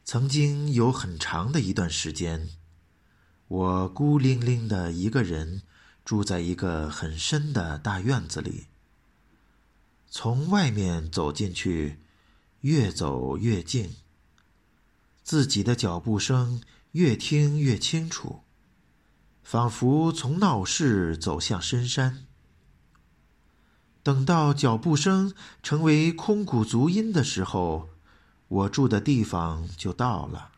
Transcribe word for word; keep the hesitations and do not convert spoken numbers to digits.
曾经有很长的一段时间，我孤零零的一个人住在一个很深的大院子里。从外面走进去，越走越近，自己的脚步声越听越清楚，仿佛从闹市走向深山。等到脚步声成为空谷足音的时候，我住的地方就到了。